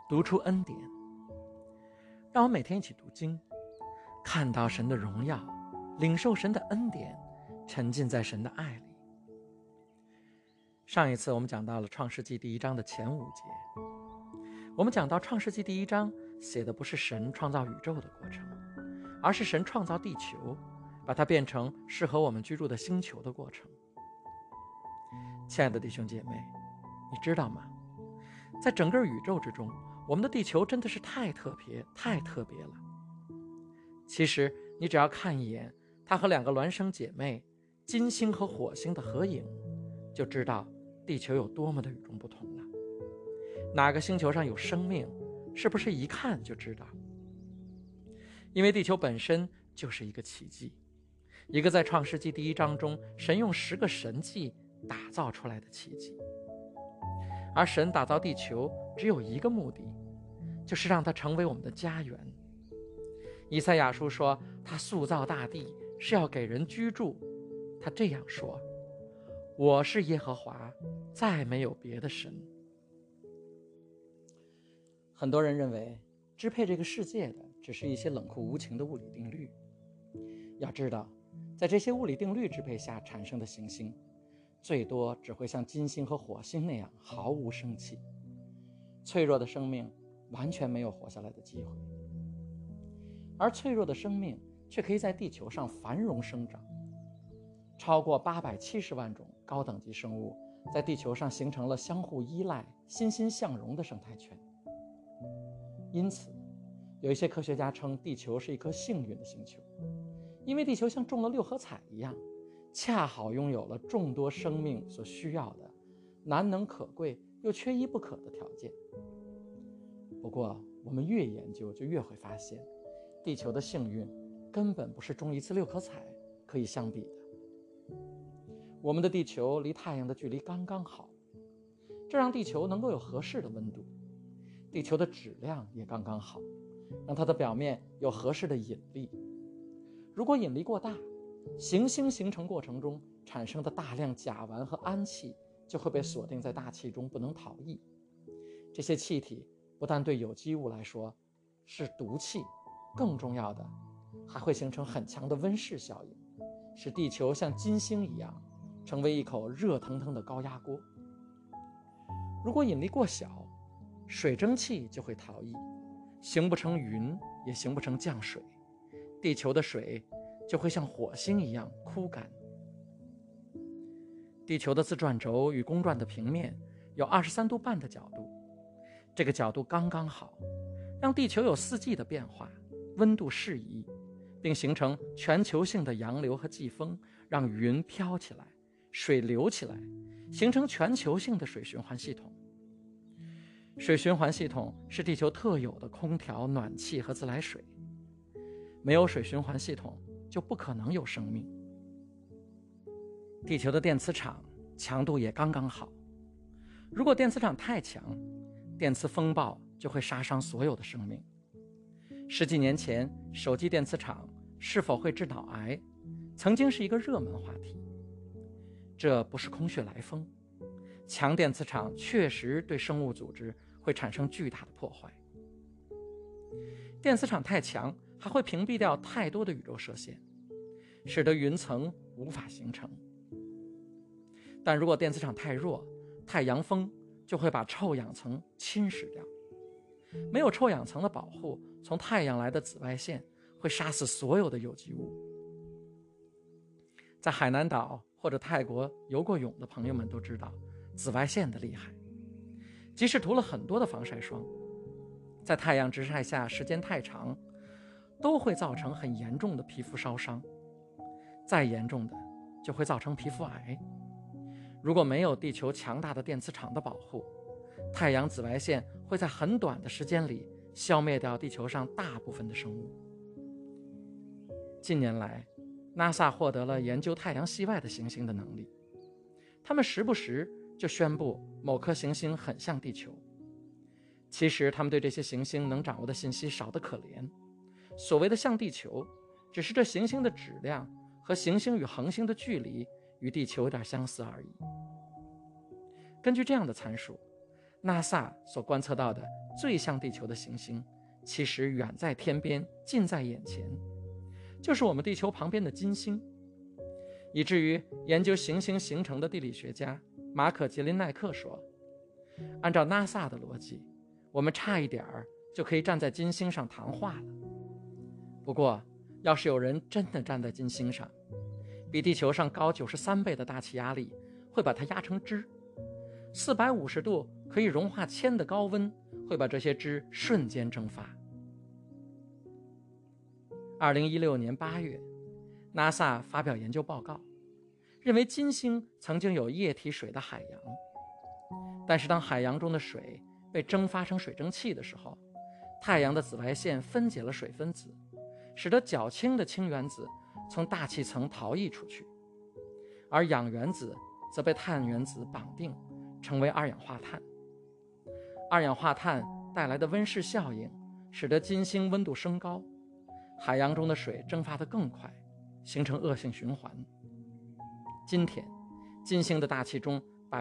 读出恩典。让我们每天一起读经，看到神的荣耀，领受神的恩典，沉浸在神的爱里。上一次我们讲到了创世纪第1章的前5节，我们讲到创世纪第1章写的不是神创造宇宙的过程，而是神创造地球，把它变成适合我们居住的星球的过程。亲爱的弟兄姐妹，你知道吗？在整个宇宙之中，我们的地球真的是太特别了。其实你只要看一眼它和2个孪生姐妹金星和火星的合影，就知道地球有多么的与众不同了。哪个星球上有生命，是不是一看就知道？因为地球本身就是一个奇迹，一个在创世纪第1章中神用10个神迹打造出来的奇迹。而神打造地球只有一个目的，就是让它成为我们的家园。以赛亚书说，他塑造大地是要给人居住。他这样说，我是耶和华，再没有别的神。很多人认为支配这个世界的只是一些冷酷无情的物理定律。要知道，在这些物理定律支配下产生的行星，最多只会像金星和火星那样毫无生气，脆弱的生命完全没有活下来的机会。而脆弱的生命却可以在地球上繁荣生长，超过870万种高等级生物在地球上形成了相互依赖、欣欣向荣的生态圈。因此，有一些科学家称地球是一颗幸运的星球，因为地球像中了6合彩一样，恰好拥有了众多生命所需要的难能可贵又缺一不可的条件。不过我们越研究就越会发现，地球的幸运根本不是中一次6合彩可以相比的。我们的地球离太阳的距离刚刚好，这让地球能够有合适的温度，地球的质量也刚刚好，让它的表面有合适的引力。如果引力过大，行星形成过程中产生的大量甲烷和氨气就会被锁定在大气中，不能逃逸。这些气体不但对有机物来说是毒气，更重要的还会形成很强的温室效应，使地球像金星一样成为一口热腾腾的高压锅。如果引力过小，水蒸气就会逃逸，形不成云，也形不成降水，地球的水就会像火星一样枯干。地球的自转轴与公转的平面有23度半的角度，这个角度刚刚好，让地球有4季的变化，温度适宜，并形成全球性的洋流和季风，让云飘起来，水流起来，形成全球性的水循环系统。水循环系统是地球特有的空调、暖气和自来水，没有水循环系统就不可能有生命。地球的电磁场强度也刚刚好，如果电磁场太强，电磁风暴就会杀伤所有的生命。10几年前，手机电磁场是否会致脑癌曾经是一个热门话题。这不是空穴来风，强电磁场确实对生物组织会产生巨大的破坏。电磁场太强还会屏蔽掉太多的宇宙射线，使得云层无法形成。但如果电磁场太弱，太阳风就会把臭氧层侵蚀掉。没有臭氧层的保护，从太阳来的紫外线会杀死所有的有机物。在海南岛或者泰国游过泳的朋友们都知道紫外线的厉害，即使涂了很多的防晒霜，在太阳直晒下时间太长，都会造成很严重的皮肤烧伤，再严重的就会造成皮肤癌。如果没有地球强大的电磁场的保护，太阳紫外线会在很短的时间里消灭掉地球上大部分的生物。近年来 NASA 获得了研究太阳系外的行星的能力，他们时不时就宣布某颗行星很像地球。其实他们对这些行星能掌握的信息少得可怜，所谓的像地球，只是这行星的质量和行星与恒星的距离与地球有点相似而已。根据这样的参数， NASA 所观测到的最像地球的行星，其实远在天边，近在眼前，就是我们地球旁边的金星。以至于研究行星形成的地理学家马可·杰林奈克说，按照 NASA 的逻辑，我们差一点就可以站在金星上谈话了。不过要是有人真的站在金星上，比地球上高93倍的大气压力会把它压成汁，450度可以融化铅的高温会把这些汁瞬间蒸发。2016年8月，NASA 发表研究报告，认为金星曾经有液体水的海洋，但是当海洋中的水被蒸发成水蒸气的时候，太阳的紫外线分解了水分子，使得较轻的氢原子从大气层逃逸出去，而氧原子则被碳原子绑定，成为二氧化碳。二氧化碳带来的温室效应使得金星温度升高，海洋中的水蒸发得更快，形成恶性循环。今天金星的大气中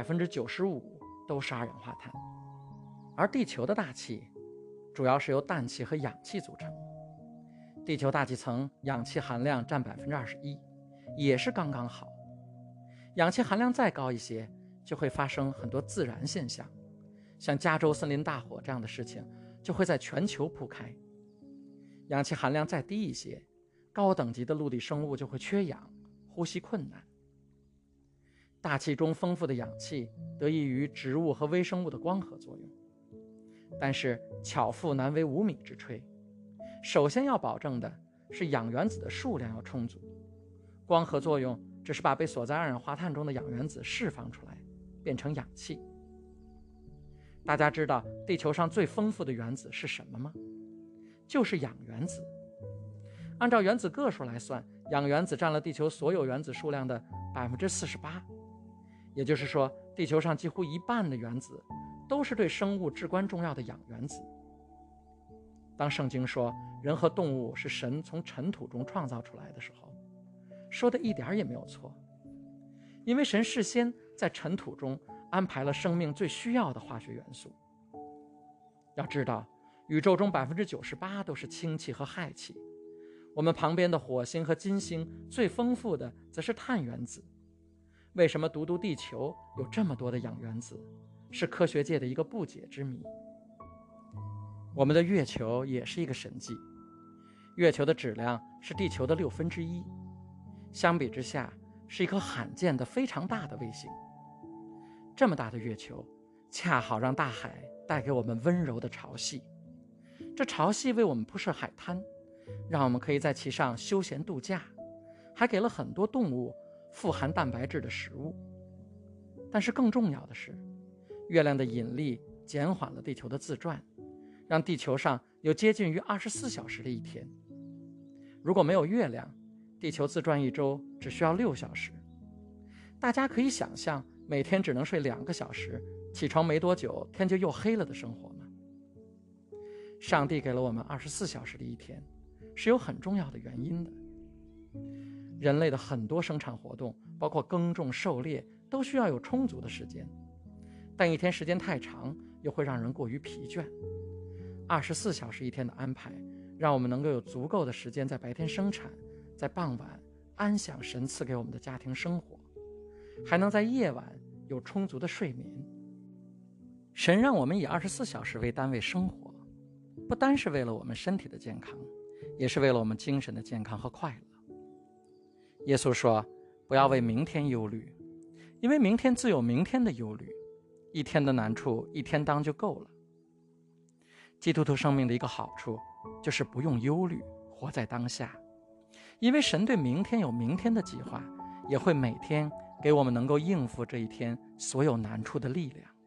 95%都是二氧化碳，而地球的大气主要是由氮气和氧气组成。地球大气层氧气含量占21%，也是刚刚好。氧气含量再高一些，就会发生很多自然现象，像加州森林大火这样的事情就会在全球铺开。氧气含量再低一些，高等级的陆地生物就会缺氧，呼吸困难。大气中丰富的氧气得益于植物和微生物的光合作用，但是巧妇难为无米之炊，首先要保证的是氧原子的数量要充足，光合作用只是把被锁在二氧化碳中的氧原子释放出来，变成氧气。大家知道地球上最丰富的原子是什么吗？就是氧原子。按照原子个数来算，氧原子占了地球所有原子数量的48%，也就是说，地球上几乎一半的原子都是对生物至关重要的氧原子。当圣经说人和动物是神从尘土中创造出来的时候，说的一点也没有错，因为神事先在尘土中安排了生命最需要的化学元素。要知道，宇宙中98%都是氢气和氦气，我们旁边的火星和金星最丰富的则是碳原子。为什么独独地球有这么多的氧原子，是科学界的一个不解之谜。我们的月球也是一个神迹，月球的质量是地球的1/6，相比之下是一颗罕见的非常大的卫星。这么大的月球恰好让大海带给我们温柔的潮汐，这潮汐为我们铺设海滩，让我们可以在其上休闲度假，还给了很多动物富含蛋白质的食物。但是更重要的是，月亮的引力减缓了地球的自转，让地球上有接近于24小时的一天。如果没有月亮，地球自转一周只需要6小时。大家可以想象每天只能睡2个小时，起床没多久天就又黑了的生活吗？上帝给了我们24小时的一天，是有很重要的原因的。人类的很多生产活动，包括耕种、狩猎，都需要有充足的时间，但一天时间太长又会让人过于疲倦。24小时一天的安排，让我们能够有足够的时间在白天生产，在傍晚安享神赐给我们的家庭生活，还能在夜晚有充足的睡眠。神让我们以24小时为单位生活，不单是为了我们身体的健康，也是为了我们精神的健康和快乐。耶稣说，不要为明天忧虑，因为明天自有明天的忧虑，一天的难处一天当就够了。基督徒生命的一个好处就是不用忧虑，活在当下，因为神对明天有明天的计划，也会每天给我们能够应付这一天所有难处的力量。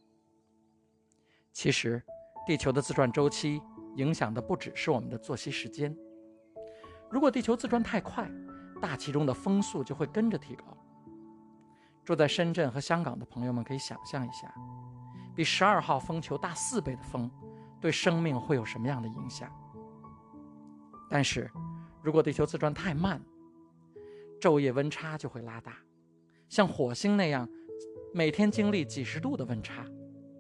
其实地球的自转周期影响的不只是我们的作息时间，如果地球自转太快，大气中的风速就会跟着提高。住在深圳和香港的朋友们可以想象一下，比12号风球大4倍的风对生命会有什么样的影响。但是如果地球自转太慢，昼夜温差就会拉大，像火星那样每天经历几十度的温差。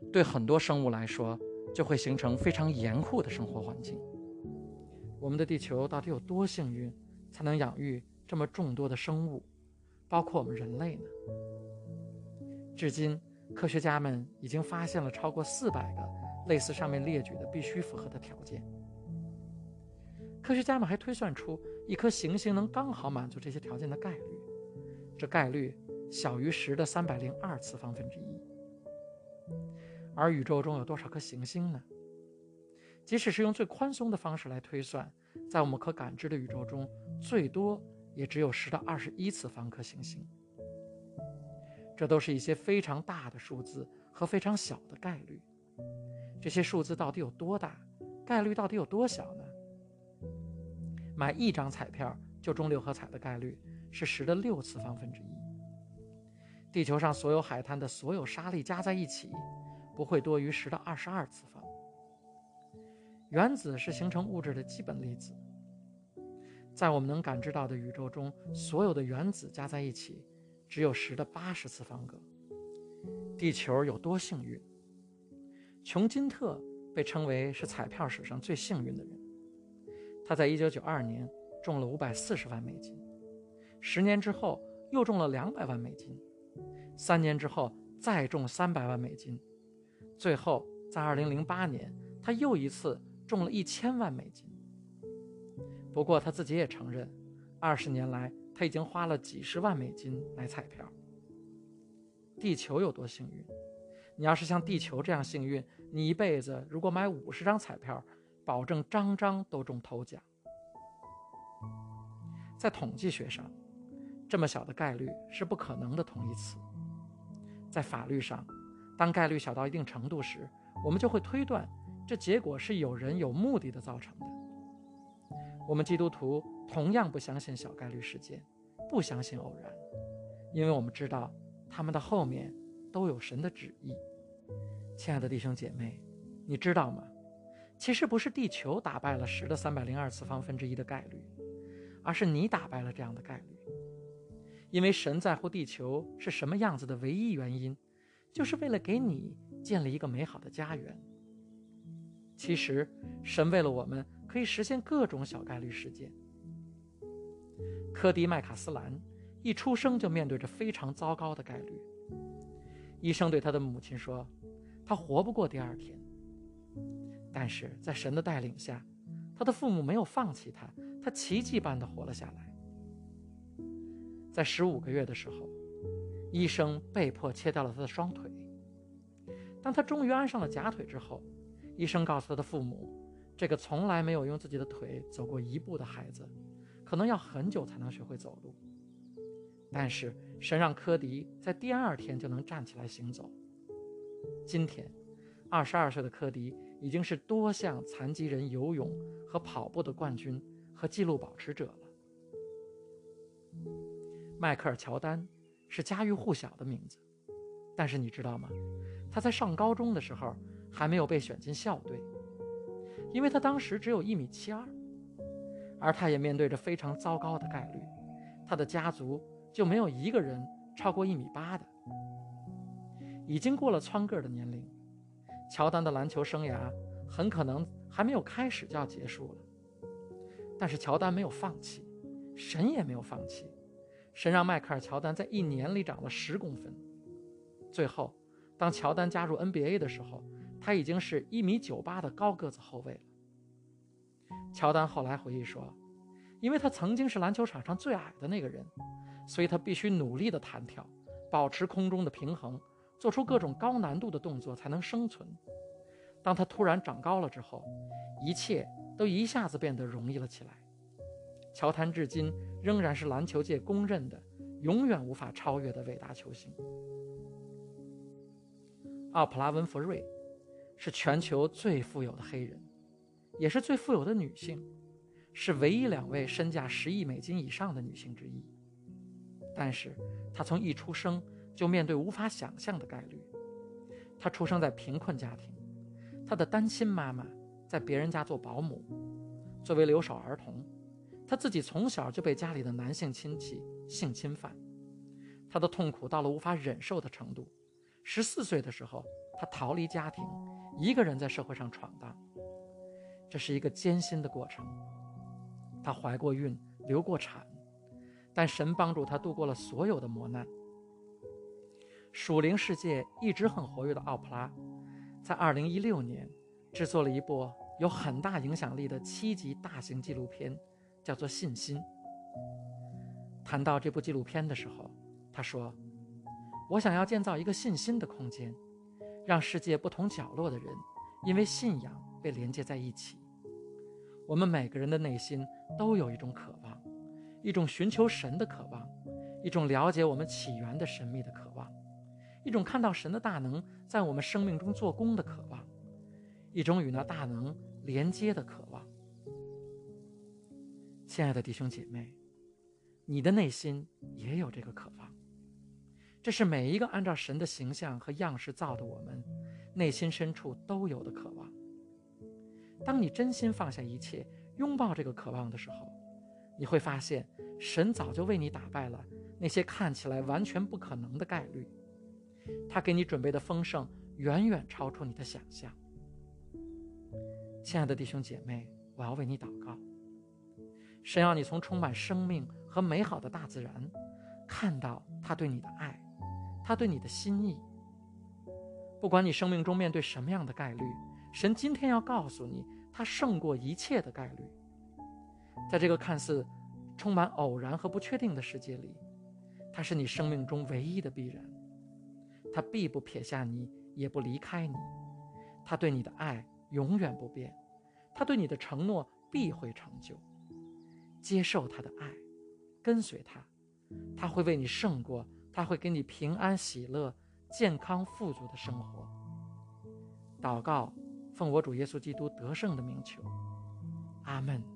对很多生物来说就会形成非常严酷的生活环境。我们的地球到底有多幸运，才能养育这么众多的生物，包括我们人类呢？至今，科学家们已经发现了超过400个类似上面列举的必须符合的条件。科学家们还推算出一颗行星能刚好满足这些条件的概率，这概率小于10的302次方分之一。而宇宙中有多少颗行星呢？即使是用最宽松的方式来推算，在我们可感知的宇宙中，最多也只有10的21次方颗行星。这都是一些非常大的数字和非常小的概率。这些数字到底有多大？概率到底有多小呢？买1张彩票就中6合彩的概率是10的6次方分之一。地球上所有海滩的所有沙粒加在一起，不会多于10的22次方。原子是形成物质的基本粒子，在我们能感知到的宇宙中，所有的原子加在一起只有10的80次方个。地球有多幸运？琼金特被称为是彩票史上最幸运的人。他在1992年中了540万美金，10年之后又中了200万美金，3年之后再中300万美金，最后在2008年他又一次中了1000万美金。不过他自己也承认，20年来他已经花了几十万美金买彩票。地球有多幸运？你要是像地球这样幸运，你一辈子如果买50张彩票，保证张张都中头奖。在统计学上，这么小的概率是不可能的同义词。在法律上，当概率小到一定程度时，我们就会推断这结果是有人有目的的造成的。我们基督徒同样不相信小概率事件，不相信偶然，因为我们知道他们的后面都有神的旨意。亲爱的弟兄姐妹，你知道吗？其实不是地球打败了10的302次方分之一的概率，而是你打败了这样的概率。因为神在乎地球是什么样子的唯一原因，就是为了给你建立一个美好的家园。其实神为了我们可以实现各种小概率事件。科迪麦卡斯兰一出生就面对着非常糟糕的概率。医生对他的母亲说，他活不过第2天。但是在神的带领下，他的父母没有放弃他，他奇迹般地活了下来。在15个月的时候，医生被迫切掉了他的双腿。当他终于安上了假腿之后，医生告诉他的父母，这个从来没有用自己的腿走过1步的孩子，可能要很久才能学会走路。但是神让科迪在第2天就能站起来行走。今天22岁的科迪已经是多项残疾人游泳和跑步的冠军和纪录保持者了。迈克尔·乔丹是家喻户晓的名字，但是你知道吗？他在上高中的时候还没有被选进校队，因为他当时只有1.72米，而他也面对着非常糟糕的概率，他的家族就没有一个人超过1.8米的。已经过了蹿个的年龄，乔丹的篮球生涯很可能还没有开始就要结束了。但是乔丹没有放弃，神也没有放弃，神让迈克尔·乔丹在1年里长了10公分。最后当乔丹加入 NBA 的时候，他已经是1.98米的高个子后卫了。乔丹后来回忆说，因为他曾经是篮球场上最矮的那个人，所以他必须努力的弹跳，保持空中的平衡，做出各种高难度的动作才能生存。当他突然长高了之后，一切都一下子变得容易了起来。乔丹至今仍然是篮球界公认的永远无法超越的伟大球星。奥普拉·温弗瑞是全球最富有的黑人，也是最富有的女性，是唯一2位身价10亿美金以上的女性之一。但是她从一出生就面对无法想象的概率。她出生在贫困家庭，她的单亲妈妈在别人家做保姆。作为留守儿童，她自己从小就被家里的男性亲戚性侵犯，她的痛苦到了无法忍受的程度。14岁的时候， 他逃离家庭，一个人在社会上闯荡。这是一个艰辛的过程。他怀过孕，流过产，但神帮助他度过了所有的磨难。属灵世界一直很活跃的奥普拉，在2016年制作了一部有很大影响力的7集大型纪录片，叫做《信心》。谈到这部纪录片的时候，他说：“我想要建造一个信心的空间，让世界不同角落的人因为信仰被连接在一起。我们每个人的内心都有一种渴望，一种寻求神的渴望，一种了解我们起源的神秘的渴望，一种看到神的大能在我们生命中做工的渴望，一种与那大能连接的渴望。”亲爱的弟兄姐妹，你的内心也有这个渴望。这是每一个按照神的形象和样式造的我们内心深处都有的渴望。当你真心放下一切，拥抱这个渴望的时候，你会发现神早就为你打败了那些看起来完全不可能的概率。他给你准备的丰盛远远超出你的想象。亲爱的弟兄姐妹，我要为你祷告。神要你从充满生命和美好的大自然看到他对你的爱，他对你的心意。不管你生命中面对什么样的概率，神今天要告诉你，他胜过一切的概率。在这个看似充满偶然和不确定的世界里，他是你生命中唯一的必然。他必不撇下你，也不离开你。他对你的爱永远不变，他对你的承诺必会成就。接受他的爱，跟随他，他会为你胜过，他会给你平安喜乐、健康富足的生活。祷告，奉我主耶稣基督得胜的名求，阿们。